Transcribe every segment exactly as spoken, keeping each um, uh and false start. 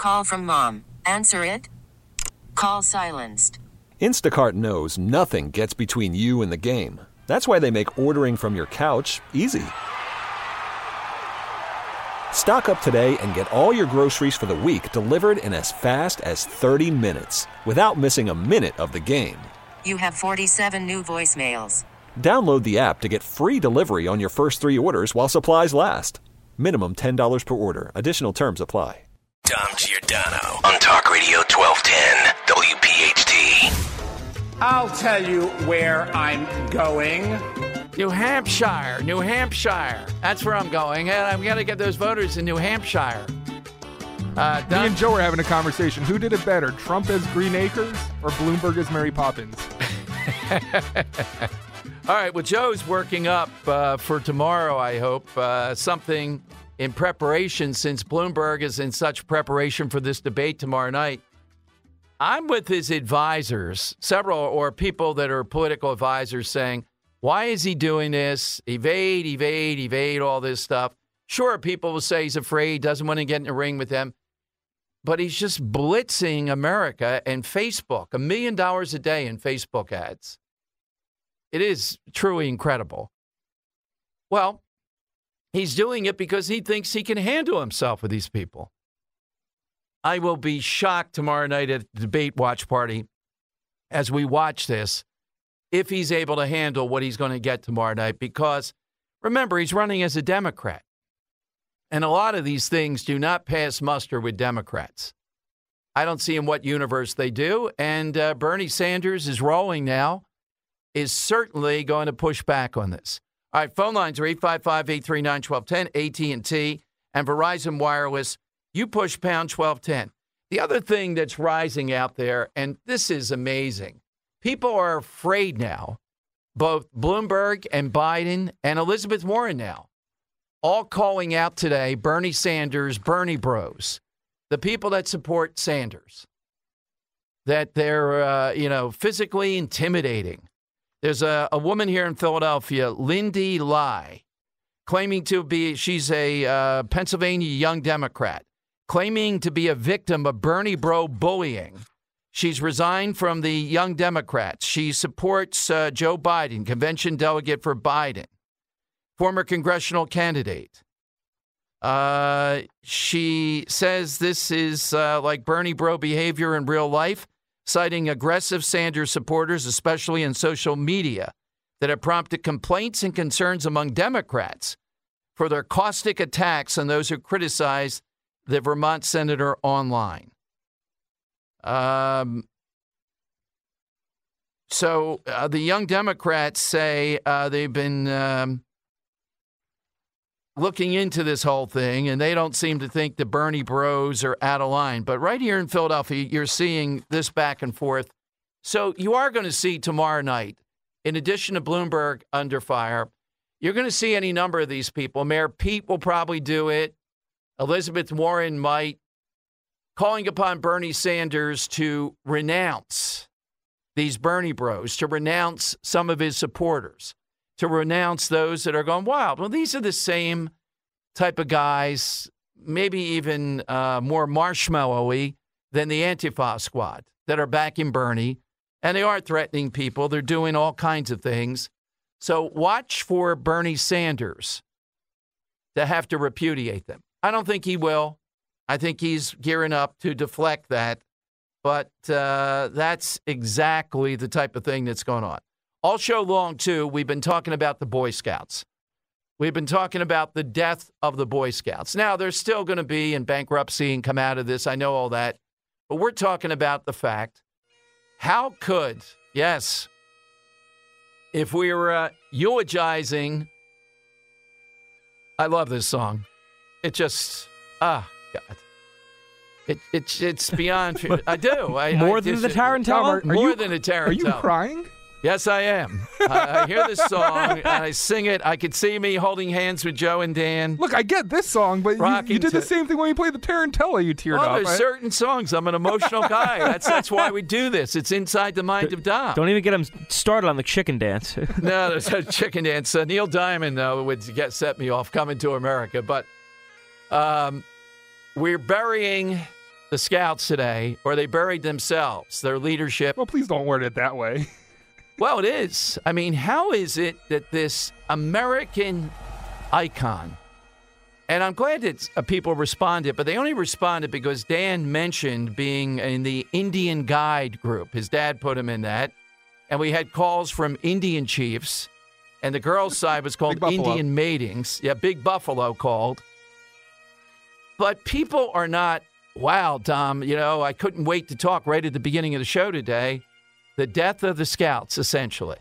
Call from mom. Answer it. Call silenced. Instacart knows nothing gets between you and the game. That's why they make ordering from your couch easy. Stock up today and get all your groceries for the week delivered in as fast as thirty minutes without missing a minute of the game. You have forty-seven new voicemails. Download the app to get free delivery on your first three orders while supplies last. Minimum ten dollars per order. Additional terms apply. Dom Giordano on Talk Radio twelve ten W P H T. I'll tell you where I'm going. New Hampshire, New Hampshire. That's where I'm going, and I'm going to get those voters in New Hampshire. Uh, Me and Joe were having a conversation. Who did it better, Trump as Green Acres or Bloomberg as Mary Poppins? All right, well, Joe's working up uh, for tomorrow, I hope, uh, something in preparation since Bloomberg is in such preparation for this debate tomorrow night. I'm with his advisors, several or people that are political advisors saying, why is he doing this? Evade, evade, evade, all this stuff. Sure, people will say he's afraid, doesn't want to get in the ring with them. But he's just blitzing America and Facebook, a million dollars a day in Facebook ads. It is truly incredible. Well, he's doing it because he thinks he can handle himself with these people. I will be shocked tomorrow night at the debate watch party as we watch this if he's able to handle what he's going to get tomorrow night, because remember, he's running as a Democrat. And a lot of these things do not pass muster with Democrats. I don't see in what universe they do. And uh, Bernie Sanders is rolling now, is certainly going to push back on this. All right, phone lines are eight five five, eight three nine, one two one zero, A T and T, and Verizon Wireless. You push pound twelve ten. The other thing that's rising out there, and this is amazing, people are afraid now, both Bloomberg and Biden and Elizabeth Warren now, all calling out today Bernie Sanders, Bernie Bros, the people that support Sanders, that they're, uh, you know, physically intimidating. There's a, a woman here in Philadelphia, Lindy Lai, claiming to be, she's a uh, Pennsylvania young Democrat, claiming to be a victim of Bernie Bro bullying. She's resigned from the Young Democrats. She supports uh, Joe Biden, convention delegate for Biden, former congressional candidate. Uh, she says this is uh, like Bernie Bro behavior in real life, citing aggressive Sanders supporters, especially in social media, that have prompted complaints and concerns among Democrats for their caustic attacks on those who criticize the Vermont senator online. Um, so uh, the Young Democrats say uh, they've been um, looking into this whole thing, and they don't seem to think the Bernie Bros are out of line. But right here in Philadelphia, you're seeing this back and forth. So you are going to see tomorrow night, in addition to Bloomberg under fire, you're going to see any number of these people. Mayor Pete will probably do it. Elizabeth Warren might, calling upon Bernie Sanders to renounce these Bernie Bros, to renounce some of his supporters, to renounce those that are going, wow, well, these are the same type of guys, maybe even uh, more marshmallowy than the Antifa squad that are backing Bernie, and they are threatening people. They're doing all kinds of things. So watch for Bernie Sanders to have to repudiate them. I don't think he will. I think he's gearing up to deflect that. But uh, that's exactly the type of thing that's going on. All show long, too, we've been talking about the Boy Scouts. We've been talking about the death of the Boy Scouts. Now, they're still going to be in bankruptcy and come out of this. I know all that. But we're talking about the fact, how could, yes, if we were uh, eulogizing, I love this song. It just, ah, God. It, it, it's beyond, I do. I, more I than just, the Tarantella? More you, than a Tarantella. Are you crying? Yes, I am. I, I hear this song, and I sing it. I could see me holding hands with Joe and Dan. Look, I get this song, but you, you did the same thing when you played the Tarantella. You teared well, up. There's right? certain songs. I'm an emotional guy. That's that's why we do this. It's inside the mind of Dom. Don't even get him started on the chicken dance. No, there's a chicken dance. Uh, Neil Diamond, though, would get set me off coming to America. But um, we're burying the Scouts today, or they buried themselves, their leadership. Well, please don't word it that way. Well, it is. I mean, how is it that this American icon, and I'm glad that uh, people responded, but they only responded because Dan mentioned being in the Indian Guide group. His dad put him in that. And we had calls from Indian chiefs, and the girls' side was called Indian Matings. Yeah, Big Buffalo called. But people are not, wow, Tom, you know, I couldn't wait to talk right at the beginning of the show today. The death of the Scouts, essentially.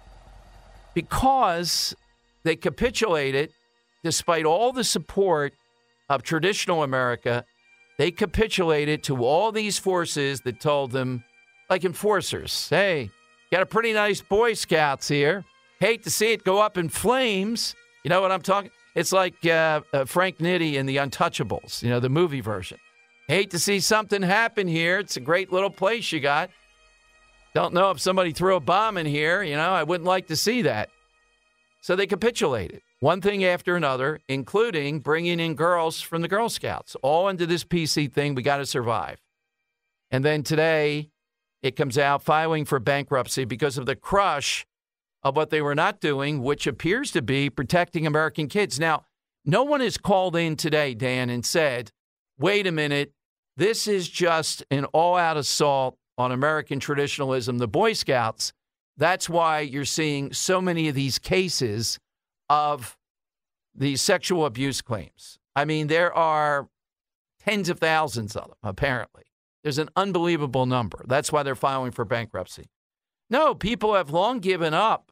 Because they capitulated, despite all the support of traditional America, they capitulated to all these forces that told them, like enforcers, hey, got a pretty nice Boy Scouts here. Hate to see it go up in flames. You know what I'm talking? It's like uh, uh, Frank Nitti in The Untouchables, you know, the movie version. Hate to see something happen here. It's a great little place you got. Don't know if somebody threw a bomb in here. You know, I wouldn't like to see that. So they capitulated, one thing after another, including bringing in girls from the Girl Scouts, all into this P C thing. We got to survive. And then today, it comes out filing for bankruptcy because of the crush of what they were not doing, which appears to be protecting American kids. Now, no one has called in today, Dan, and said, wait a minute, this is just an all-out assault on American traditionalism, the Boy Scouts. That's why you're seeing so many of these cases of these sexual abuse claims. I mean, there are tens of thousands of them, apparently. There's an unbelievable number. That's why they're filing for bankruptcy. No, people have long given up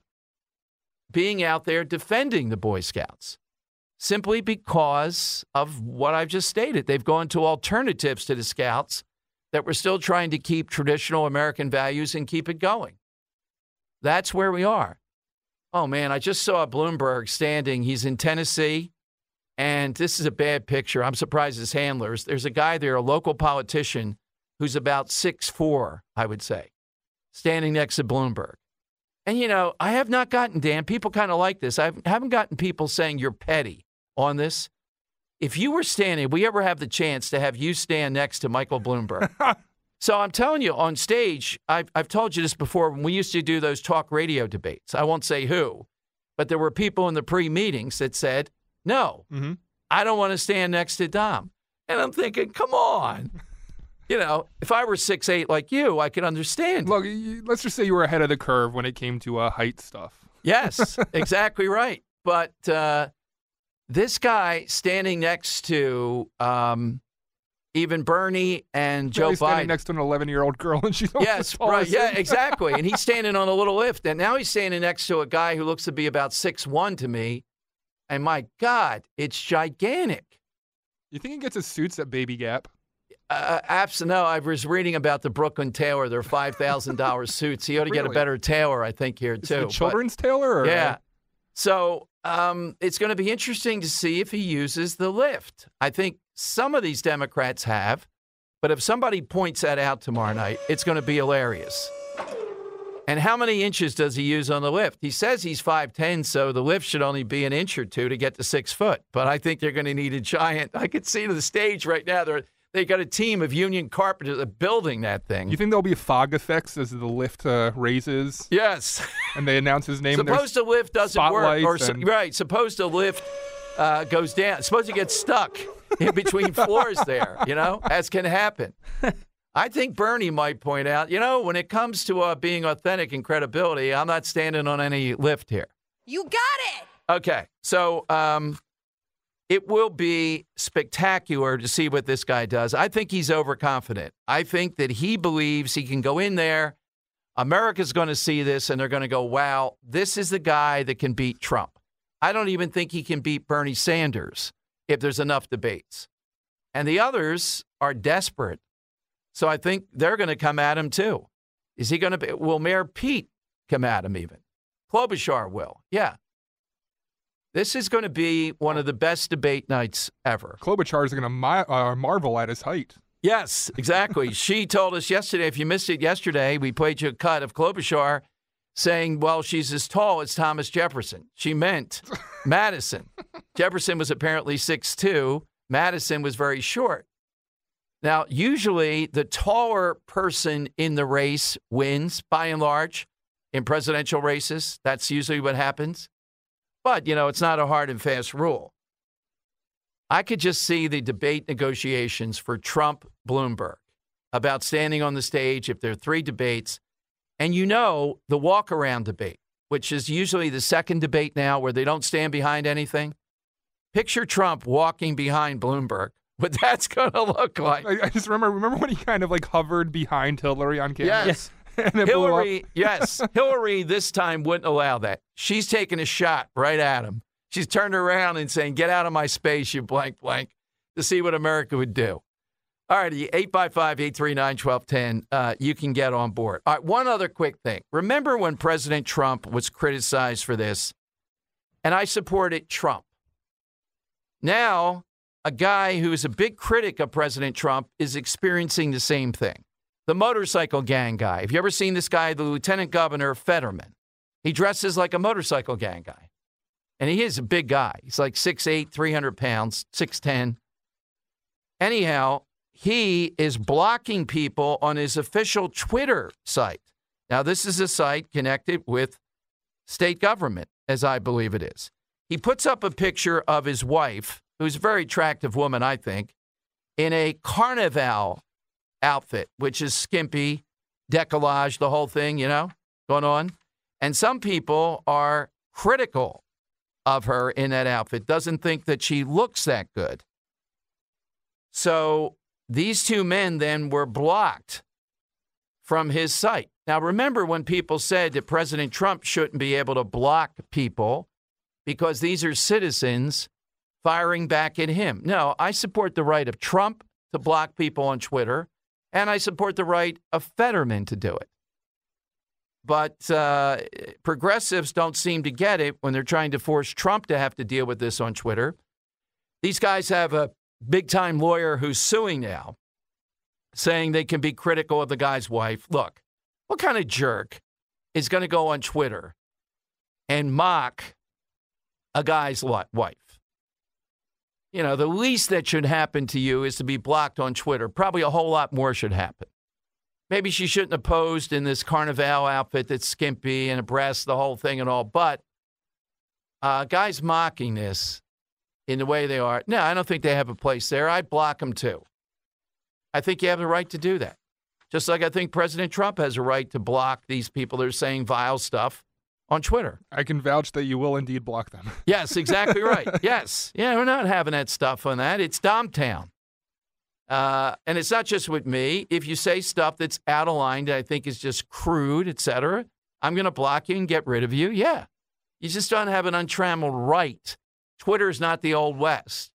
being out there defending the Boy Scouts simply because of what I've just stated. They've gone to alternatives to the Scouts that we're still trying to keep traditional American values and keep it going. That's where we are. Oh, man, I just saw Bloomberg standing. He's in Tennessee, and this is a bad picture. I'm surprised his handlers. There's a guy there, a local politician, who's about six foot four, I would say, standing next to Bloomberg. And, you know, I have not gotten, Dan, people kind of like this. I haven't gotten people saying you're petty on this. If you were standing, we ever have the chance to have you stand next to Michael Bloomberg. So I'm telling you, on stage, I've, I've told you this before, when we used to do those talk radio debates, I won't say who, but there were people in the pre-meetings that said, no, mm-hmm. I don't want to stand next to Dom. And I'm thinking, come on. You know, if I were six eight like you, I could understand. Look, let's just say you were ahead of the curve when it came to uh, height stuff. Yes, exactly right. But uh, this guy standing next to um, even Bernie and Joe he's Biden. Standing next to an eleven-year-old girl, and she's yes, right, yeah, exactly. And he's standing on a little lift, and now he's standing next to a guy who looks to be about six one to me. And my God, it's gigantic. You think he gets his suits at Baby Gap? Uh, absolutely. No, I was reading about the Brooklyn tailor, their five thousand dollars suits. He ought to really? get a better tailor, I think, here, Is too. it a children's but, tailor? Or yeah. So um, it's going to be interesting to see if he uses the lift. I think some of these Democrats have, but if somebody points that out tomorrow night, it's going to be hilarious. And how many inches does he use on the lift? He says he's five ten, so the lift should only be an inch or two to get to six foot. But I think they're going to need a giant. I could see to the stage right now. They're They got a team of union carpenters building that thing. You think there'll be fog effects as the lift uh, raises? Yes. And they announce his name. Suppose the lift doesn't work. Or and... Right. Suppose the lift uh, goes down. Suppose it gets stuck in between floors there, you know, as can happen. I think Bernie might point out, you know, when it comes to uh, being authentic and credibility, I'm not standing on any lift here. You got it. Okay. So, um, it will be spectacular to see what this guy does. I think he's overconfident. I think that he believes he can go in there. America's going to see this, and they're going to go, wow, this is the guy that can beat Trump. I don't even think he can beat Bernie Sanders if there's enough debates. And the others are desperate. So I think they're going to come at him, too. Is he going to be? Will Mayor Pete come at him even? Klobuchar will. Yeah. This is going to be one of the best debate nights ever. Klobuchar is going to mi- uh, marvel at his height. Yes, exactly. She told us yesterday, if you missed it yesterday, we played you a cut of Klobuchar saying, well, she's as tall as Thomas Jefferson. She meant Madison. Jefferson was apparently six two. Madison was very short. Now, usually the taller person in the race wins, by and large, in presidential races. That's usually what happens. But, you know, it's not a hard and fast rule. I could just see the debate negotiations for Trump-Bloomberg about standing on the stage if there are three debates. And you know the walk-around debate, which is usually the second debate now where they don't stand behind anything. Picture Trump walking behind Bloomberg. What that's going to look like. I, I just remember, remember when he kind of like hovered behind Hillary on camera? Yes. and it Hillary, blew up? yes. Hillary this time wouldn't allow that. She's taking a shot right at him. She's turned around and saying, get out of my space, you blank blank, to see what America would do. All righty, eight five five, eight three nine, one two one zero. Uh, you can get on board. All right, one other quick thing. Remember when President Trump was criticized for this? And I supported Trump. Now, a guy who is a big critic of President Trump is experiencing the same thing. The motorcycle gang guy. Have you ever seen this guy, the Lieutenant Governor Fetterman? He dresses like a motorcycle gang guy. And he is a big guy. He's like six eight, three hundred pounds, six ten. Anyhow, he is blocking people on his official Twitter site. Now, this is a site connected with state government, as I believe it is. He puts up a picture of his wife, who's a very attractive woman, I think, in a carnival outfit, which is skimpy, decollage, the whole thing, you know, going on. And some people are critical of her in that outfit, doesn't think that she looks that good. So these two men then were blocked from his site. Now, remember when people said that President Trump shouldn't be able to block people because these are citizens firing back at him. No, I support the right of Trump to block people on Twitter, and I support the right of Fetterman to do it. But uh, progressives don't seem to get it when they're trying to force Trump to have to deal with this on Twitter. These guys have a big-time lawyer who's suing now, saying they can be critical of the guy's wife. Look, what kind of jerk is going to go on Twitter and mock a guy's wife? You know, the least that should happen to you is to be blocked on Twitter. Probably a whole lot more should happen. Maybe she shouldn't have posed in this carnival outfit that's skimpy and a breast, the whole thing and all. But uh, guys mocking this in the way they are, no, I don't think they have a place there. I'd block them too. I think you have the right to do that. Just like I think President Trump has a right to block these people that are saying vile stuff on Twitter. I can vouch that you will indeed block them. Yes, exactly right. Yes. Yeah, we're not having that stuff on that. It's Domtown. Uh, and it's not just with me. If you say stuff that's out of line that I think is just crude, et cetera, I'm going to block you and get rid of you. Yeah. You just don't have an untrammeled right. Twitter's not the Old West.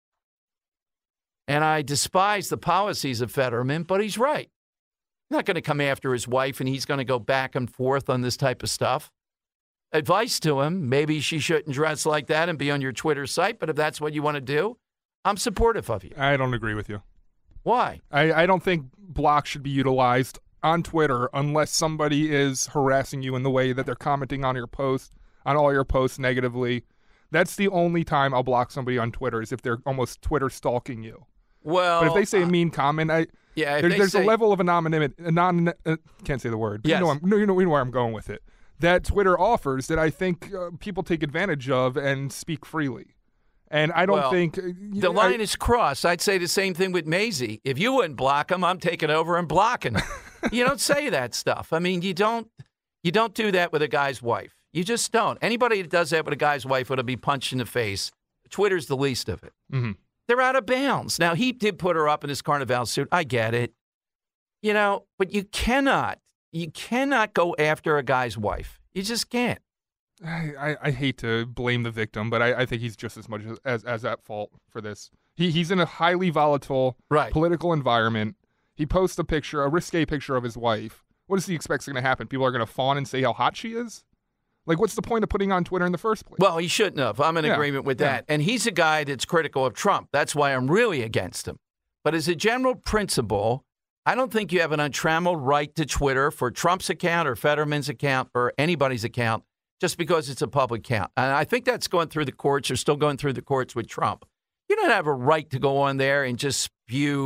And I despise the policies of Fetterman, but he's right. I'm not going to come after his wife and he's going to go back and forth on this type of stuff. Advice to him, maybe she shouldn't dress like that and be on your Twitter site, but if that's what you want to do, I'm supportive of you. I don't agree with you. Why? I, I don't think blocks should be utilized on Twitter unless somebody is harassing you in the way that they're commenting on your post, on all your posts negatively. That's the only time I'll block somebody on Twitter is if they're almost Twitter stalking you. Well, but if they say a uh, mean comment, I yeah, there, there's say, a level of anonymity. Anon, uh, can't say the word. But yes. you know, I'm, no, you know, you know where I'm going with it. That Twitter offers that I think uh, people take advantage of and speak freely. And I don't well, think uh, the I, line is crossed. I'd say the same thing with Mazie. If you wouldn't block him, I'm taking over and blocking him. You don't say that stuff. I mean, you don't. You don't do that with a guy's wife. You just don't. Anybody that does that with a guy's wife ought to be punched in the face. Twitter's the least of it. Mm-hmm. They're out of bounds. Now, he did put her up in his carnival suit. I get it. You know, but you cannot, you cannot go after a guy's wife. You just can't. I, I, I hate to blame the victim, but I, I think he's just as much as, as, as at fault for this. He He's in a highly volatile right. political environment. He posts a picture, a risque picture of his wife. What does he expect is going to happen? People are going to fawn and say how hot she is? Like, what's the point of putting on Twitter in the first place? Well, he shouldn't have. I'm in yeah. agreement with yeah. that. And he's a guy that's critical of Trump. That's why I'm really against him. But as a general principle, I don't think you have an untrammeled right to Twitter for Trump's account or Fetterman's account or anybody's account just because it's a public account. And I think that's going through the courts or still going through the courts with Trump. You don't have a right to go on there and just spew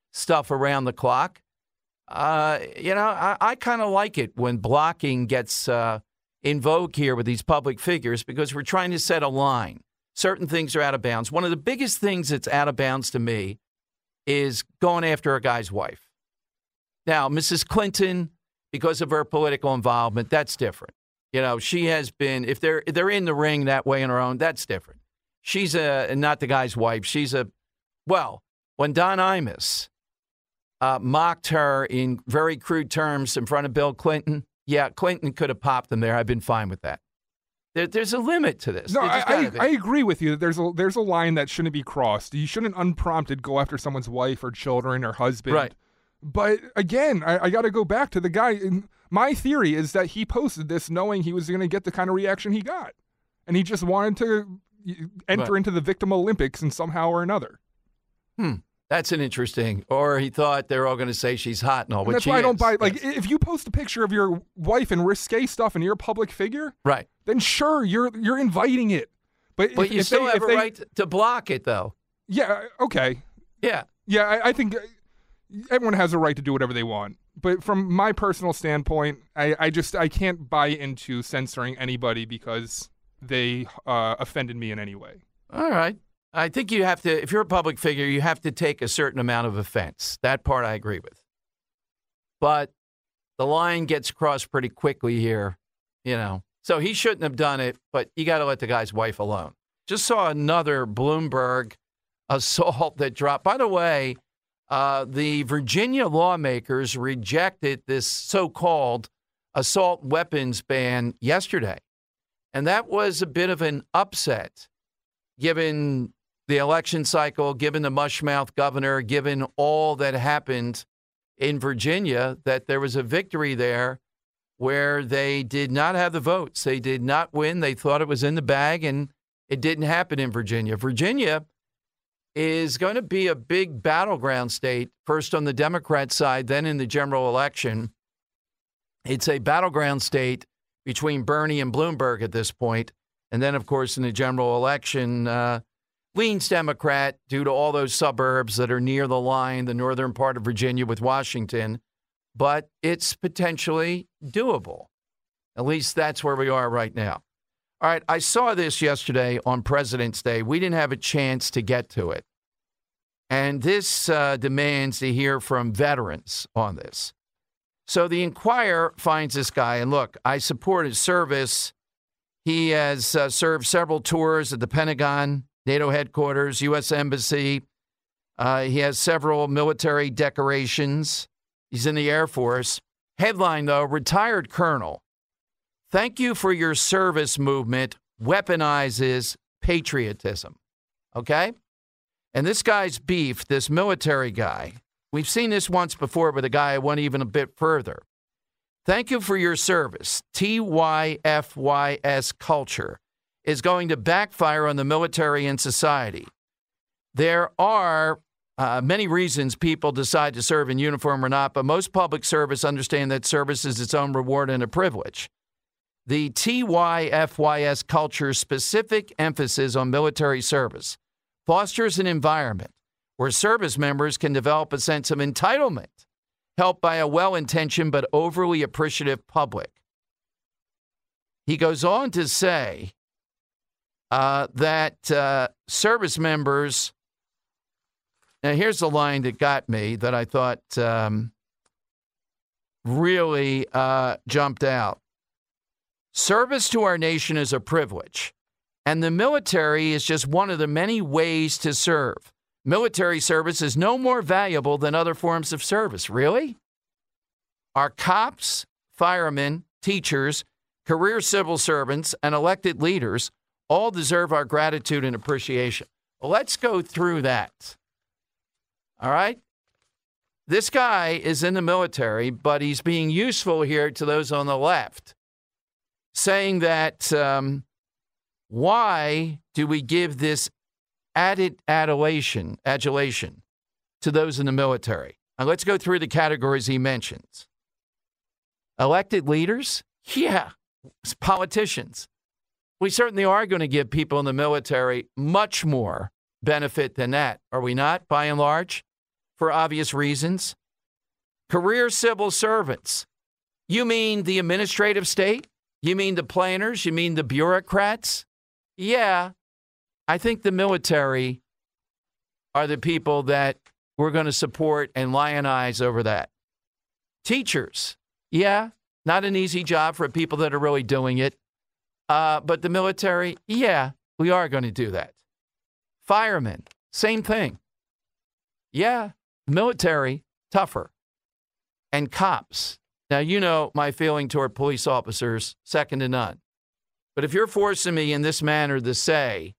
stuff around the clock. Uh, you know, I, I kind of like it when blocking gets uh, in vogue here with these public figures because we're trying to set a line. Certain things are out of bounds. One of the biggest things that's out of bounds to me is going after a guy's wife. Now, Missus Clinton, because of her political involvement, that's different. You know, she has been, if they're if they're in the ring that way on her own, that's different. She's a not the guy's wife. She's a, well, when Don Imus uh, mocked her in very crude terms in front of Bill Clinton, yeah, Clinton could have popped him there. I've been fine with that. There, there's a limit to this. No, I, I, gotta, I agree with you. There's a there's a line that shouldn't be crossed. You shouldn't unprompted go after someone's wife or children or husband. Right. But again, I, I got to go back to the guy. My theory is that he posted this knowing he was going to get the kind of reaction he got. And he just wanted to enter right. into the Victim Olympics in somehow or another. Hmm. That's an interesting. Or he thought they're all going to say she's hot and all. And that's she why I don't is. buy. Like, yes. if you post a picture of your wife and risque stuff and you're a public figure, right? Then sure, you're you're inviting it. But but if, you if still they, have if a they, right to block it, though. Yeah. Okay. Yeah. Yeah. I, I think everyone has a right to do whatever they want. But from my personal standpoint, I, I just I can't buy into censoring anybody because they uh, offended me in any way. All right. I think you have to, if you're a public figure, you have to take a certain amount of offense. That part I agree with. But the line gets crossed pretty quickly here, you know. So he shouldn't have done it, but you got to let the guy's wife alone. Just saw another Bloomberg assault that dropped. By the way, uh, the Virginia lawmakers rejected this so-called assault weapons ban yesterday. And that was a bit of an upset, given the election cycle, given the mushmouth governor, given all that happened in Virginia, that there was a victory there where they did not have the votes. They did not win. They thought it was in the bag, and it didn't happen in Virginia. Virginia is going to be a big battleground state, first on the Democrat side, then in the general election. It's a battleground state between Bernie and Bloomberg at this point. And then, of course, in the general election, uh, leans Democrat due to all those suburbs that are near the line, the northern part of Virginia with Washington. But it's potentially doable. At least that's where we are right now. All right, I saw this yesterday on President's Day. We didn't have a chance to get to it. And this uh, demands to hear from veterans on this. So the Inquirer finds this guy, and look, I support his service. He has uh, served several tours at the Pentagon, NATO headquarters, U S Embassy. Uh, he has several military decorations. He's in the Air Force. Headline, though, retired colonel. Thank you for your service movement weaponizes patriotism. Okay? And this guy's beef, this military guy, we've seen this once before, but the guy went even a bit further. Thank you for your service. T Y F Y S culture is going to backfire on the military and society. There are uh, many reasons people decide to serve in uniform or not, but most public service understand that service is its own reward and a privilege. The T Y F Y S culture's specific emphasis on military service fosters an environment where service members can develop a sense of entitlement, helped by a well-intentioned but overly appreciative public. He goes on to say uh, that uh, service members, now here's the line that got me that I thought um, really uh, jumped out. Service to our nation is a privilege, and the military is just one of the many ways to serve. Military service is no more valuable than other forms of service. Really? Our cops, firemen, teachers, career civil servants, and elected leaders all deserve our gratitude and appreciation. Well, let's go through that. All right? This guy is in the military, but he's being useful here to those on the left, saying that um, why do we give this added adulation, adulation to those in the military? And let's go through the categories he mentions. Elected leaders? Yeah. Politicians. We certainly are going to give people in the military much more benefit than that, are we not, by and large? for obvious reasons. Career civil servants. You mean the administrative state? You mean the planners? You mean the bureaucrats? Yeah, I think the military are the people that we're going to support and lionize over that. Teachers. Yeah, not an easy job for people that are really doing it. Uh, but the military, yeah, we are going to do that. Firemen, same thing. Yeah, military, tougher. And cops. Now, you know my feeling toward police officers, second to none. But if you're forcing me in this manner to say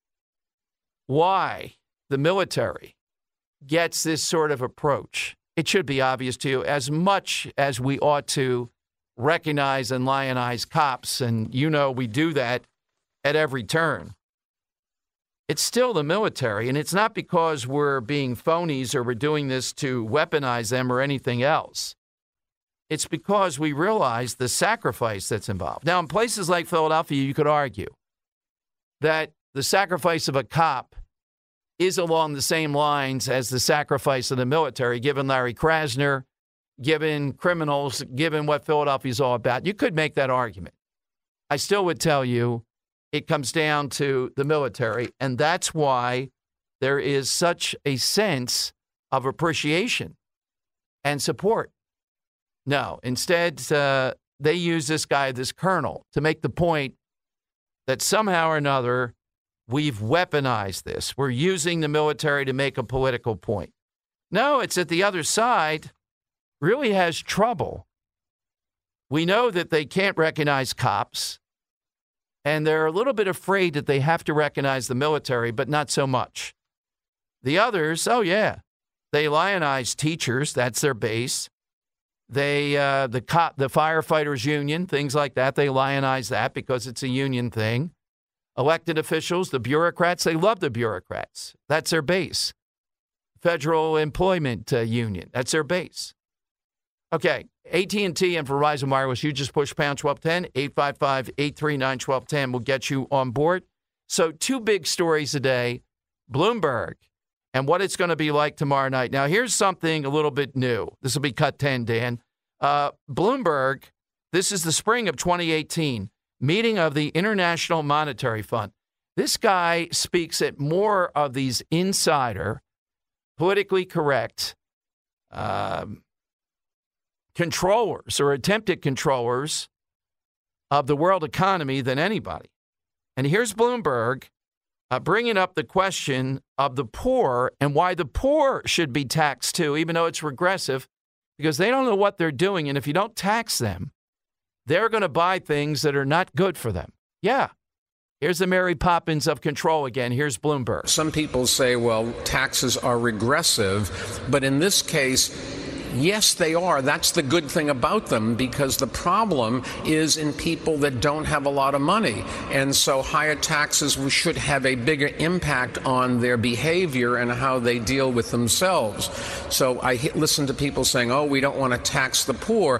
why the military gets this sort of approach, it should be obvious to you, as much as we ought to recognize and lionize cops, and you know we do that at every turn. It's still the military, and it's not because we're being phonies or we're doing this to weaponize them or anything else. It's because we realize the sacrifice that's involved. Now, in places like Philadelphia, you could argue that the sacrifice of a cop is along the same lines as the sacrifice of the military, given Larry Krasner, given criminals, given what Philadelphia's all about. You could make that argument. I still would tell you it comes down to the military, and that's why there is such a sense of appreciation and support. No, instead, uh, they use this guy, this colonel, to make the point that somehow or another we've weaponized this. We're using the military to make a political point. No, it's that the other side really has trouble. We know that they can't recognize cops, and they're a little bit afraid that they have to recognize the military, but not so much. The others, oh yeah, they lionize teachers. That's their base. They, uh, the co- the firefighters union, things like that, they lionize that because it's a union thing. Elected officials, the bureaucrats, they love the bureaucrats. That's their base. Federal Employment uh, Union, that's their base. Okay, A T and T and Verizon Wireless, you just push pound twelve ten, eight five five, eight three nine, one two one zero will get you on board. So two big stories today, Bloomberg and what it's going to be like tomorrow night. Now, here's something a little bit new. This will be cut ten, Dan. Uh, Bloomberg, this is the spring of twenty eighteen, meeting of the International Monetary Fund. This guy speaks at more of these insider, politically correct um, controllers or attempted controllers of the world economy than anybody. And here's Bloomberg uh, bringing up the question of the poor and why the poor should be taxed too, even though it's regressive, because they don't know what they're doing. And if you don't tax them, they're going to buy things that are not good for them. Yeah. Here's the Mary Poppins of control again. Here's Bloomberg. Some people say, well, taxes are regressive. But in this case, yes, they are. That's the good thing about them, because the problem is in people that don't have a lot of money. And so higher taxes should have a bigger impact on their behavior and how they deal with themselves. So I listen to people saying, oh, we don't want to tax the poor.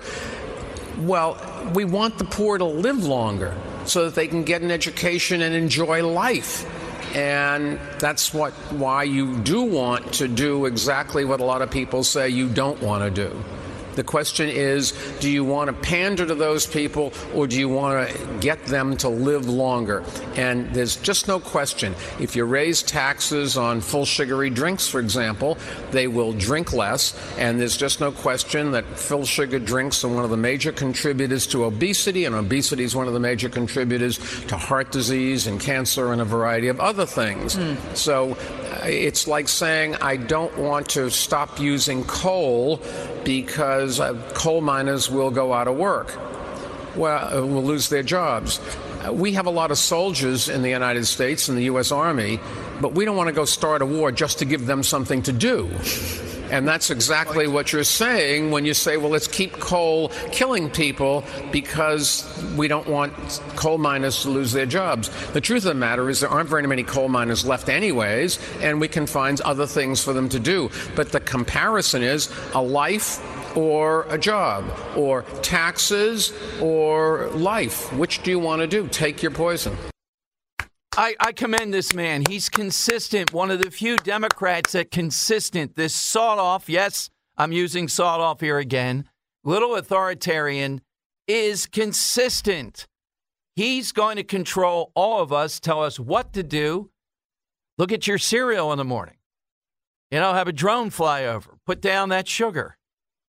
Well, we want the poor to live longer so that they can get an education and enjoy life. And that's what why you do want to do exactly what a lot of people say you don't want to do. The question is, do you want to pander to those people, or do you want to get them to live longer? And there's just no question. If you raise taxes on full sugary drinks, for example, they will drink less. And there's just no question that full sugar drinks are one of the major contributors to obesity, and obesity is one of the major contributors to heart disease and cancer and a variety of other things. Mm. So it's like saying, I don't want to stop using coal because uh, coal miners will go out of work. Well, uh, will lose their jobs. Uh, we have a lot of soldiers in the United States, in the U S Army, but we don't want to go start a war just to give them something to do. And that's exactly what you're saying when you say, well, let's keep coal killing people because we don't want coal miners to lose their jobs. The truth of the matter is there aren't very many coal miners left anyways, and we can find other things for them to do. But the comparison is a life or a job, or taxes or life. Which do you want to do? Take your poison. I, I commend this man. He's consistent. One of the few Democrats that consistent. This sawed-off, yes, I'm using sawed-off here again, little authoritarian, is consistent. He's going to control all of us, tell us what to do. Look at your cereal in the morning. You know, have a drone fly over. Put down that sugar.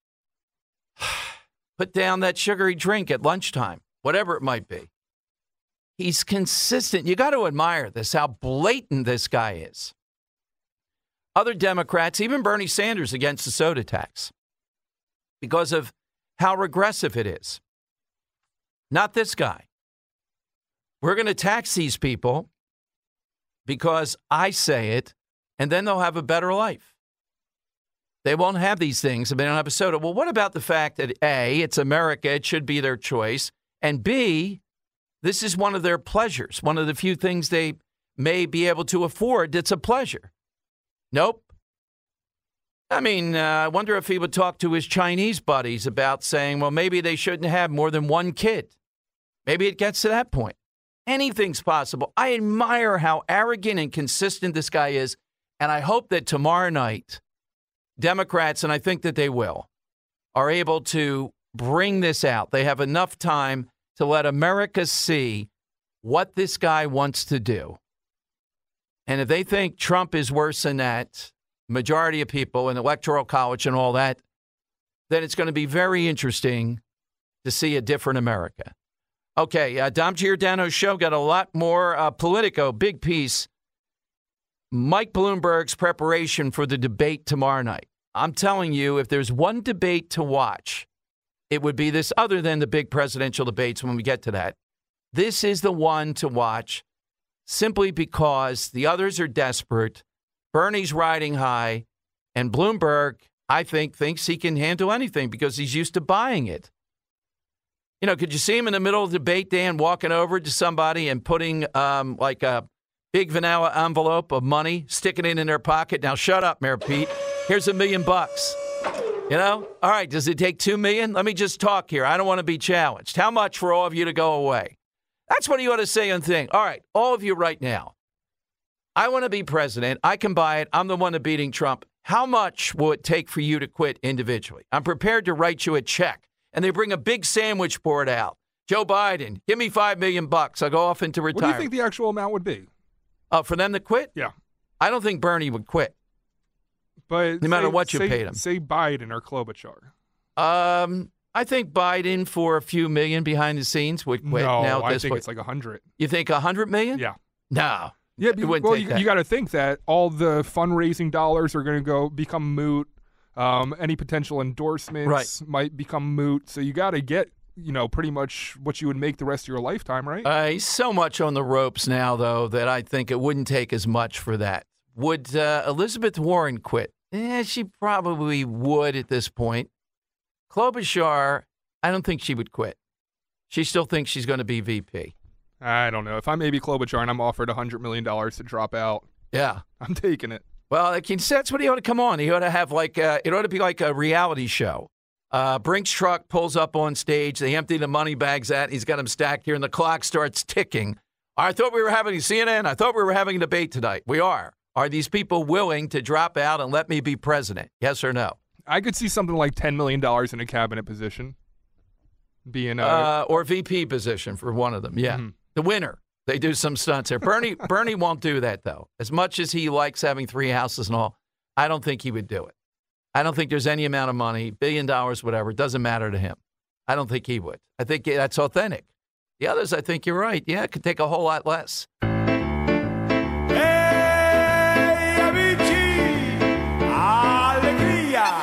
Put down that sugary drink at lunchtime, whatever it might be. He's consistent. You got to admire this, how blatant this guy is. Other Democrats, even Bernie Sanders against the soda tax, because of how regressive it is. Not this guy. We're going to tax these people because I say it, and then they'll have a better life. They won't have these things if they don't have a soda. Well, what about the fact that, A, it's America, it should be their choice, and B, this is one of their pleasures, one of the few things they may be able to afford that's a pleasure. Nope. I mean, uh, I wonder if he would talk to his Chinese buddies about saying, well, maybe they shouldn't have more than one kid. Maybe it gets to that point. Anything's possible. I admire how arrogant and consistent this guy is, and I hope that tomorrow night, Democrats, and I think that they will, are able to bring this out. They have enough time to let America see what this guy wants to do. And if they think Trump is worse than that, majority of people in the Electoral College and all that, then it's going to be very interesting to see a different America. Okay, uh, Dom Giordano's show got a lot more. Uh, Politico, big piece. Mike Bloomberg's preparation for the debate tomorrow night. I'm telling you, if there's one debate to watch, it would be this, other than the big presidential debates when we get to that. This is the one to watch simply because the others are desperate. Bernie's riding high, and Bloomberg, I think, thinks he can handle anything because he's used to buying it. You know, could you see him in the middle of the debate, Dan, walking over to somebody and putting um, like a big vanilla envelope of money, sticking it in their pocket? Now, shut up, Mayor Pete. Here's a million bucks. You know? All right, does it take two million? Let me just talk here. I don't want to be challenged. How much for all of you to go away? That's what you ought to say and think. All right, all of you right now. I want to be president. I can buy it. I'm the one that's beating Trump. How much will it take for you to quit individually? I'm prepared to write you a check. And they bring a big sandwich board out. Joe Biden, give me five million bucks. I'll go off into retirement. What do you think the actual amount would be? Uh, for them to quit? Yeah. I don't think Bernie would quit. But no matter say, what you say, paid him. Say Biden or Klobuchar. Um, I think Biden for a few million behind the scenes would quit. No, now, I this think way. it's like a hundred. You think a hundred million? Yeah. No. Yeah, it wouldn't well, take you, that. you got to think that all the fundraising dollars are going to go become moot. Um, any potential endorsements right. might become moot. So you got to get, you know, pretty much what you would make the rest of your lifetime, right? Uh, he's so much on the ropes now, though, that I think it wouldn't take as much for that. Would uh, Elizabeth Warren quit? Eh, she probably would at this point. Klobuchar, I don't think she would quit. She still thinks she's going to be V P. I don't know. If I'm maybe Klobuchar and I'm offered one hundred million dollars to drop out, yeah, I'm taking it. Well, that's what he ought to come on. He ought to have like a, it ought to be like a reality show. Uh, Brinks truck pulls up on stage. They empty the money bags out. He's got them stacked here, and the clock starts ticking. I thought we were having C N N. I thought we were having a debate tonight. We are. Are these people willing to drop out and let me be president? Yes or no? I could see something like ten million dollars in a cabinet position. Being a... Uh, or V P position for one of them. Yeah. Mm-hmm. The winner. They do some stunts there. Bernie Bernie won't do that, though. As much as he likes having three houses and all, I don't think he would do it. I don't think there's any amount of money, billion dollars, whatever. It doesn't matter to him. I don't think he would. I think that's authentic. The others, I think you're right. Yeah, it could take a whole lot less. Hey, amici! Allegria!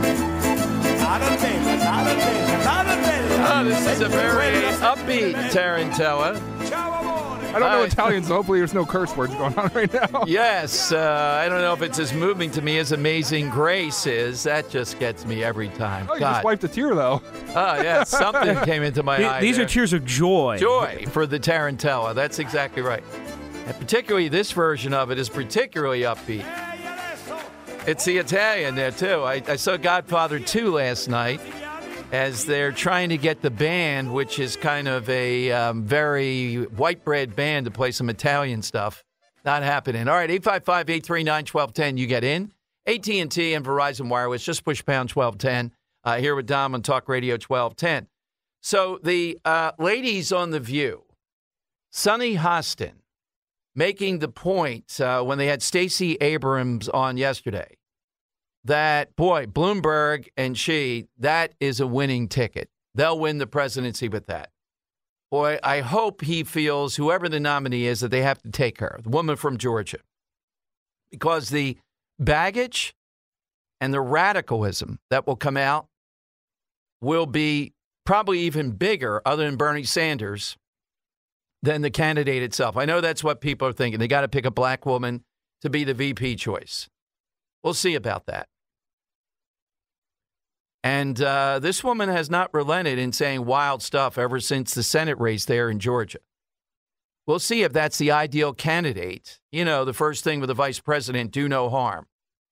Oh, this is a very upbeat Tarantella. I don't know uh, Italian, so hopefully there's no curse words going on right now. Yes. Uh, I don't know if it's as moving to me as Amazing Grace is. That just gets me every time. Oh, you God. just wiped a tear, though. Oh, yeah. Something came into my the, eye These there. are tears of joy. Joy for the Tarantella. That's exactly right. And particularly this version of it is particularly upbeat. It's the Italian there, too. I, I saw Godfather two last night. as they're trying to get the band, which is kind of a um, very white bread band, to play some Italian stuff. Not happening. All right, eight five five, eight three nine, one two one zero, you get in. A T and T and Verizon Wireless, just push pound twelve ten. Uh, here with Dom on Talk Radio twelve ten. So the uh, ladies on The View, Sunny Hostin, making the point uh, when they had Stacey Abrams on yesterday, that, boy, Bloomberg and she, that is a winning ticket. They'll win the presidency with that. Boy, I hope he feels, whoever the nominee is, that they have to take her, the woman from Georgia. Because the baggage and the radicalism that will come out will be probably even bigger, other than Bernie Sanders, than the candidate itself. I know that's what people are thinking. They got to pick a black woman to be the V P choice. We'll see about that. And uh, this woman has not relented in saying wild stuff ever since the Senate race there in Georgia. We'll see if that's the ideal candidate. You know, the first thing with the vice president, do no harm.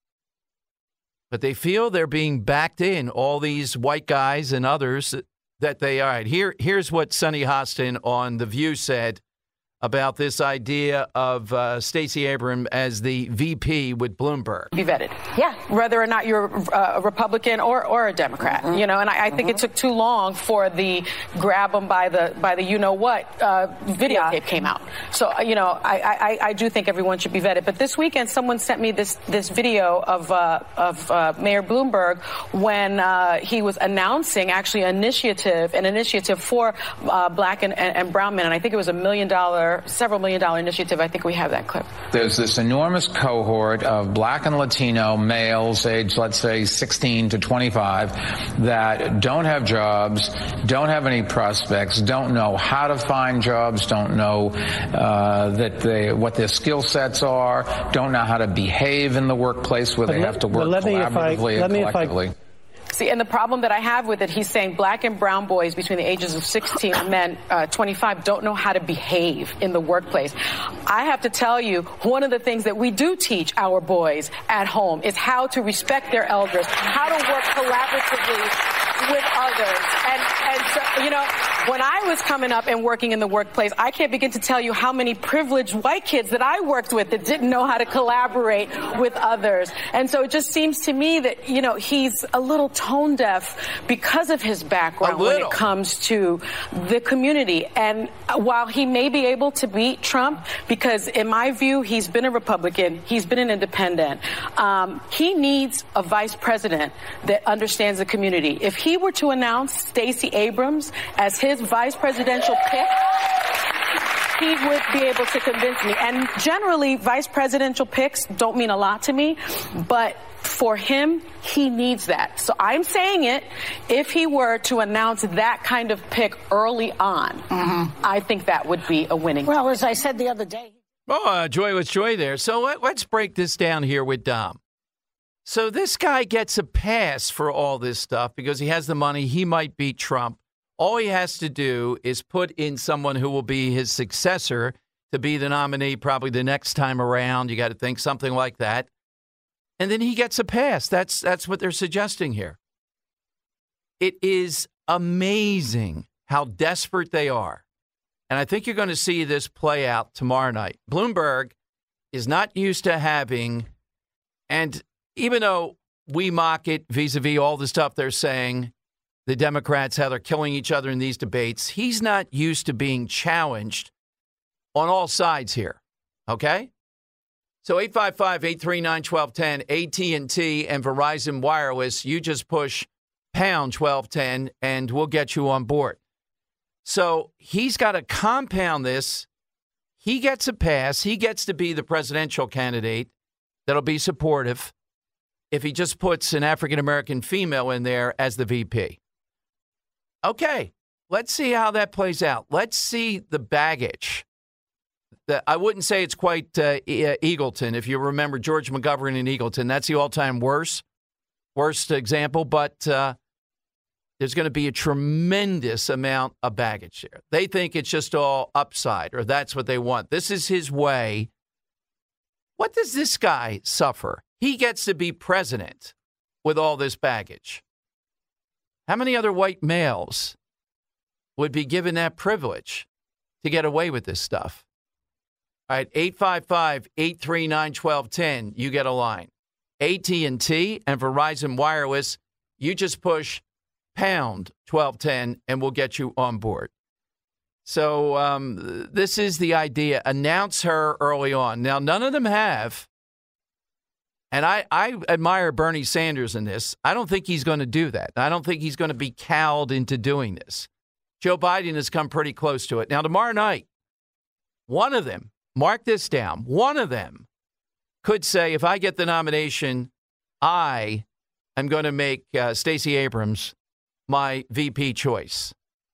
But they feel they're being backed in, all these white guys and others, that they are. Right, here, here's what Sunny Hostin on The View said about this idea of uh, Stacey Abrams as the V P with Bloomberg. Be vetted. Yeah. Whether or not you're uh, a Republican or, or a Democrat, mm-hmm. you know, and I, I think mm-hmm. it took too long for the grab them by the by the you know what uh, videotape yeah. came out. So, you know, I, I, I do think everyone should be vetted. But this weekend, someone sent me this this video of uh, of uh, Mayor Bloomberg when uh, he was announcing actually an initiative, an initiative for uh, black and, and, and brown men. And I think it was a million dollar several million dollar initiative. I think we have that clip. There's this enormous cohort of black and Latino males aged, let's say, sixteen to twenty-five that don't have jobs, don't have any prospects, don't know how to find jobs, don't know uh, that they, what their skill sets are, don't know how to behave in the workplace where but they let, have to work collaboratively and collectively. See, and the problem that I have with it, he's saying black and brown boys between the ages of sixteen and men uh, twenty-five don't know how to behave in the workplace. I have to tell you, one of the things that we do teach our boys at home is how to respect their elders, how to work collaboratively with others. And, and so, you know, when I was coming up and working in the workplace, I can't begin to tell you how many privileged white kids that I worked with that didn't know how to collaborate with others. And so it just seems to me that, you know, he's a little tone deaf because of his background when it comes to the community. And while he may be able to beat Trump, because in my view, he's been a Republican, he's been an independent, um, he needs a vice president that understands the community. If he were to announce Stacey Abrams as his vice presidential pick, he would be able to convince me. And generally, vice presidential picks don't mean a lot to me, but for him, he needs that. So I'm saying it, if he were to announce that kind of pick early on, mm-hmm. I think that would be a winning. Well, as I said the other day. Oh, uh, joy with joy there. So let, let's break this down here with Dom. So this guy gets a pass for all this stuff because he has the money. He might beat Trump. All he has to do is put in someone who will be his successor to be the nominee probably the next time around. You got to think something like that. And then he gets a pass. That's that's what they're suggesting here. It is amazing how desperate they are. And I think you're going to see this play out tomorrow night. Bloomberg is not used to having, and even though we mock it vis-a-vis all the stuff they're saying, the Democrats, how they're killing each other in these debates, he's not used to being challenged on all sides here, okay? So eight five five, eight three nine, one two one zero, A T and T and Verizon Wireless, you just push pound twelve ten and we'll get you on board. So he's got to compound this. He gets a pass. He gets to be the presidential candidate that'll be supportive if he just puts an African-American female in there as the V P. Okay, let's see how that plays out. Let's see the baggage. The, I wouldn't say it's quite uh, e- Eagleton. If you remember George McGovern in Eagleton, that's the all-time worst, worst example. But uh, there's going to be a tremendous amount of baggage there. They think it's just all upside, or that's what they want. This is his way. What does this guy suffer? He gets to be president with all this baggage. How many other white males would be given that privilege to get away with this stuff? All right, eight five five, eight three nine, one two one zero. You get a line. A T and T and Verizon Wireless, you just push pound twelve ten and we'll get you on board. So um, this is the idea. Announce her early on. Now, none of them have. And I, I admire Bernie Sanders in this. I don't think he's going to do that. I don't think he's going to be cowed into doing this. Joe Biden has come pretty close to it. Now, tomorrow night, one of them, mark this down, one of them could say, if I get the nomination, I am going to make uh, Stacey Abrams my V P choice.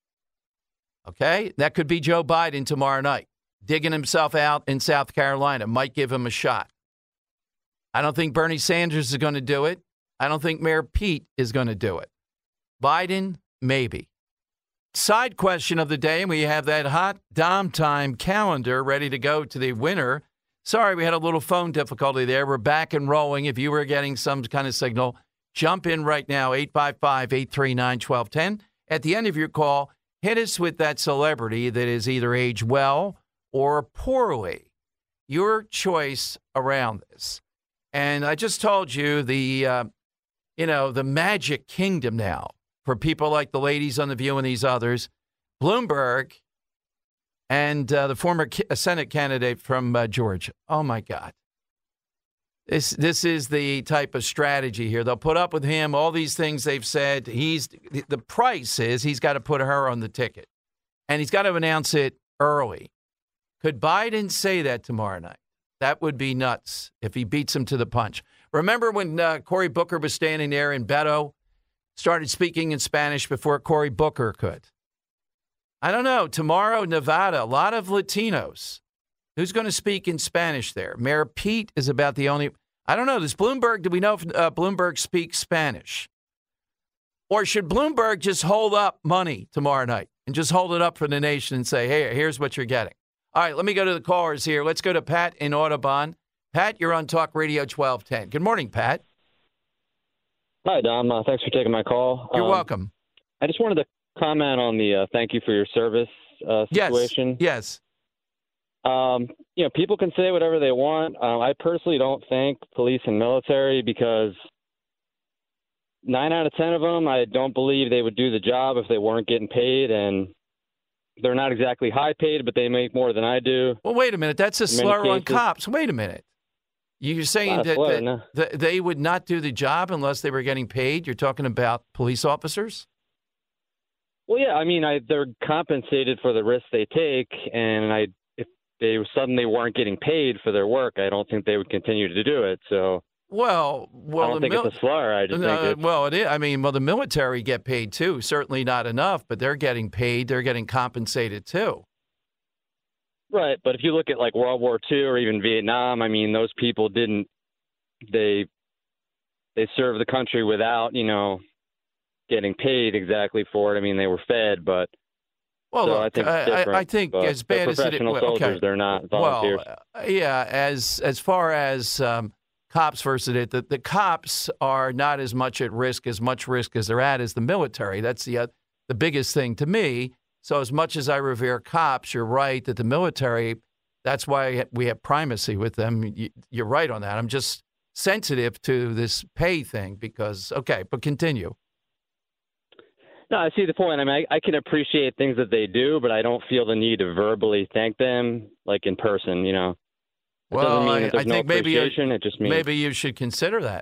Okay? That could be Joe Biden tomorrow night, digging himself out in South Carolina. Might give him a shot. I don't think Bernie Sanders is going to do it. I don't think Mayor Pete is going to do it. Biden, maybe. Side question of the day, and we have that hot Dom Time calendar ready to go to the winner. Sorry, we had a little phone difficulty there. We're back and rolling. If you were getting some kind of signal, jump in right now, eight five five, eight three nine, one two one zero. At the end of your call, hit us with that celebrity that is either aged well or poorly. Your choice around this. And I just told you the, uh, you know, the magic kingdom now for people like the ladies on The View and these others. Bloomberg and uh, the former Senate candidate from uh, Georgia. Oh, my God. This this is the type of strategy here. They'll put up with him, all these things they've said. He's the price is he's got to put her on the ticket. And he's got to announce it early. Could Biden say that tomorrow night? That would be nuts if he beats him to the punch. Remember when uh, Cory Booker was standing there and Beto started speaking in Spanish before Cory Booker could? I don't know. Tomorrow, Nevada, a lot of Latinos. Who's going to speak in Spanish there? Mayor Pete is about the only. I don't know. Does Bloomberg, do we know if uh, Bloomberg speaks Spanish? Or should Bloomberg just hold up money tomorrow night and just hold it up for the nation and say, hey, here's what you're getting? All right, let me go to the callers here. Let's go to Pat in Audubon. Pat, you're on Talk Radio twelve ten. Good morning, Pat. Hi, Dom. Uh, thanks for taking my call. You're um, welcome. I just wanted to comment on the uh, thank you for your service uh, situation. Yes. Yes. Um, you know, people can say whatever they want. Uh, I personally don't thank police and military because nine out of ten of them, I don't believe they would do the job if they weren't getting paid. And they're not exactly high paid, but they make more than I do. Well, wait a minute. That's a slur on cops. Wait a minute. You're saying that, slur, that, no. that they would not do the job unless they were getting paid? You're talking about police officers? Well, yeah. I mean, I, they're compensated for the risks they take, and I, if they suddenly weren't getting paid for their work, I don't think they would continue to do it. So, well, well, I don't think mil- it's a slur. I just uh, think it's well, it is. I mean, well, the military get paid too. Certainly not enough, but they're getting paid. They're getting compensated too. Right, but if you look at like World War Two or even Vietnam, I mean, those people didn't they they served the country without, you know, getting paid exactly for it. I mean, they were fed, but well, so look, I think, it's I, different, I think but as bad they're as it is, professional well, soldiers, okay. they're not volunteers. Well, uh, yeah, as as far as um, cops versus it, the, the cops are not as much at risk, as much risk as they're at as the military. That's the uh, the biggest thing to me. So as much as I revere cops, you're right that the military, that's why we have primacy with them. You're right on that. I'm just sensitive to this pay thing because, okay, but continue. No, I see the point. I mean, I, I can appreciate things that they do, but I don't feel the need to verbally thank them, like in person, you know. It well, doesn't mean I, that there's I think no maybe appreciation. It just means maybe you should consider that.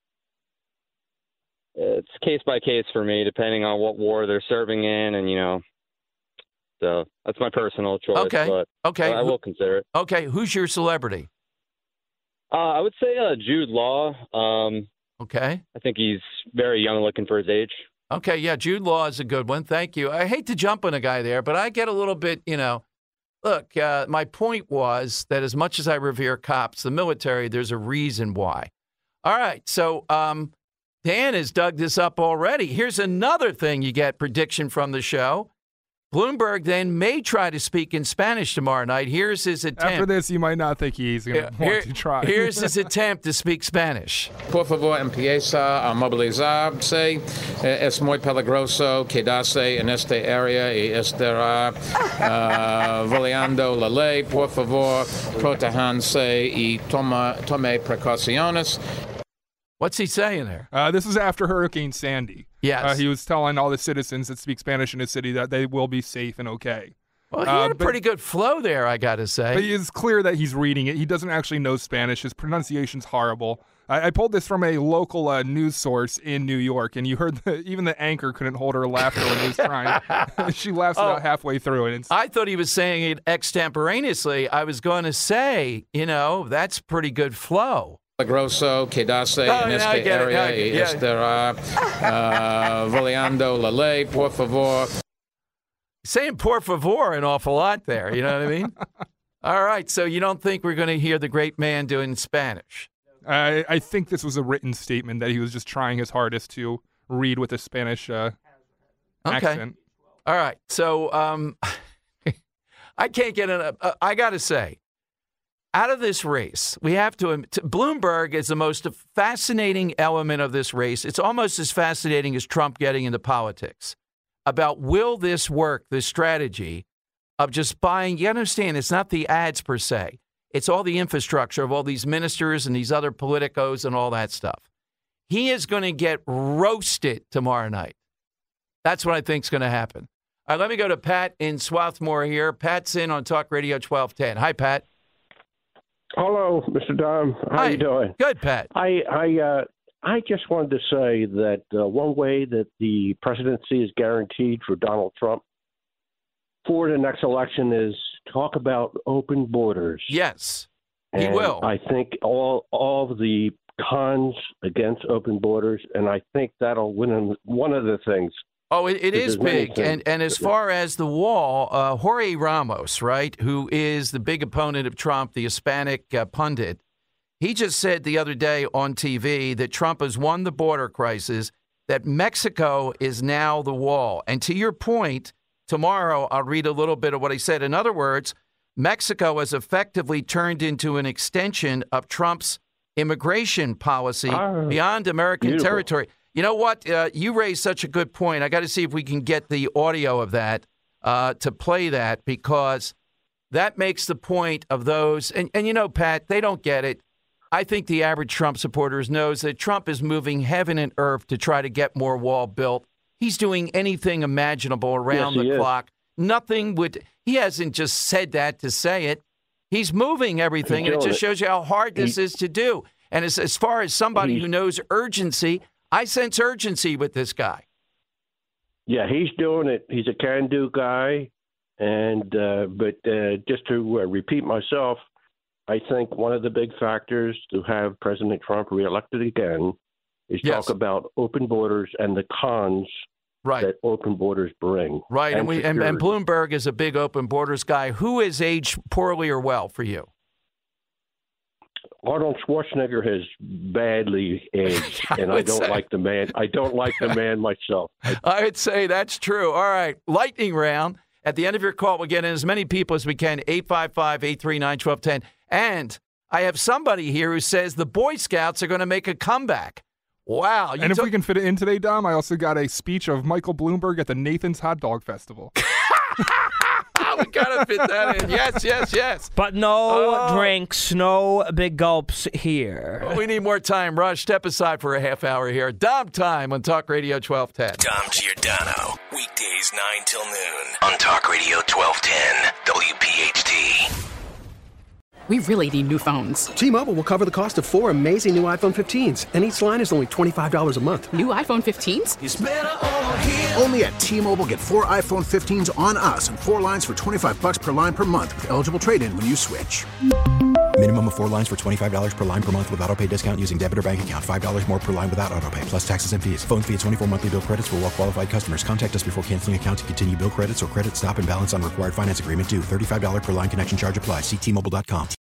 It's case by case for me, depending on what war they're serving in, and, you know. So that's my personal choice. Okay. But okay. I will consider it. Okay. Who's your celebrity? Uh, I would say uh, Jude Law. Um, okay. I think he's very young looking for his age. Okay. Yeah. Jude Law is a good one. Thank you. I hate to jump on a guy there, but I get a little bit, you know, look, uh, my point was that as much as I revere cops, the military, there's a reason why. All right. So um, Dan has dug this up already. Here's another thing you get prediction from the show. Bloomberg then may try to speak in Spanish tomorrow night. Here's his attempt. After this, you might not think he's going to Yeah, want here- to try. Here's his attempt to speak Spanish. Por favor, empieza a movilizarse. Eh, Es muy peligroso quedarse en esta área y estará uh, violando la ley. Por favor, protéjanse y toma, tome precauciones. What's he saying there? Uh, this is after Hurricane Sandy. Yes. Uh, he was telling all the citizens that speak Spanish in his city that they will be safe and okay. Well, he Uh, had a but- pretty good flow there, I got to say. But it's clear that he's reading it. He doesn't actually know Spanish. His pronunciation's horrible. I, I pulled this from a local uh, news source in New York, and you heard the, even the anchor couldn't hold her laughter when he was trying. She laughs Oh. about halfway through it. It's, I thought he was saying it extemporaneously. I was going to say, you know, that's pretty good flow. Peligroso quedarse Oh, en yeah, esta I get it, área I y get it, estará uh, violando la ley. Por favor. Saying por favor an awful lot there, you know what I mean? All right, so you don't think we're going to hear the great man doing Spanish? I, I think this was a written statement that he was just trying his hardest to read with a Spanish uh, Okay. accent. All right, so um, I can't get in. Uh, I got to say, out of this race, we have to, to. Bloomberg is the most fascinating element of this race. It's almost as fascinating as Trump getting into politics. About will this work, this strategy of just buying. You understand, it's not the ads per se. It's all the infrastructure of all these ministers and these other politicos and all that stuff. He is going to get roasted tomorrow night. That's what I think is going to happen. All right, let me go to Pat in Swarthmore here. Pat's in on Talk Radio twelve ten. Hi, Pat. Hello, Mister Dom. How Hi. you doing? Good, Pat. I I uh, I just wanted to say that uh, one way that the presidency is guaranteed for Donald Trump for the next election is talk about open borders. Yes, he And will. I think all all of the cons against open borders, and I think that'll win him one of the things. Oh, it, it There's is many big. things. And and as far as the wall, uh, Jorge Ramos, right, who is the big opponent of Trump, the Hispanic uh, pundit, he just said the other day on T V that Trump has won the border crisis, that Mexico is now the wall. And to your point, tomorrow I'll read a little bit of what he said. In other words, Mexico has effectively turned into an extension of Trump's immigration policy Ah, beyond American beautiful. territory. You know what? Uh, you raised such a good point. I got to see if we can get the audio of that uh, to play that, because that makes the point of those. And, and you know, Pat, they don't get it. I think the average Trump supporters knows that Trump is moving heaven and earth to try to get more wall built. He's doing anything imaginable around Yes, he the is. clock. Nothing would. He hasn't just said that to say it. He's moving everything, He's and it doing just it. shows you how hard this He- is to do. And as, as far as somebody He's- who knows urgency, I sense urgency with this guy. Yeah, he's doing it. He's a can-do guy, and uh, but uh, just to uh, repeat myself, I think one of the big factors to have President Trump reelected again is Yes. talk about open borders and the cons Right. that open borders bring. Right, and, we and, and security. Bloomberg is a big open borders guy. Who has aged poorly or well for you? Arnold Schwarzenegger has badly aged, I and I would don't say- like the man. I don't like the man myself. I, I would say that's true. All right, lightning round. At the end of your call, we'll get in as many people as we can, eight five five, eight three nine, one two one zero. And I have somebody here who says the Boy Scouts are going to make a comeback. Wow. You And if took- we can fit it in today, Dom, I also got a speech of Michael Bloomberg at the Nathan's Hot Dog Festival. we got to fit that in. Yes, yes, yes. But no Oh. drinks, no big gulps here. We need more time. Rush, step aside for a half hour here. Dom time on Talk Radio twelve ten. Dom Giordano. Weekdays nine till noon on Talk Radio twelve ten W P H T. We really need new phones. T-Mobile will cover the cost of four amazing new iPhone fifteens, and each line is only twenty-five dollars a month. New iPhone fifteens? It's better over here. Only at T-Mobile, get four iPhone fifteens on us and four lines for twenty-five bucks per line per month with eligible trade-in when you switch. Minimum of four lines for twenty-five dollars per line per month with autopay discount using debit or bank account. five dollars more per line without autopay, plus taxes and fees. Phone fee at twenty-four monthly bill credits for well-qualified customers. Contact us before canceling account to continue bill credits or credit stop and balance on required finance agreement due. thirty-five dollars per line connection charge applies. See T Mobile dot com.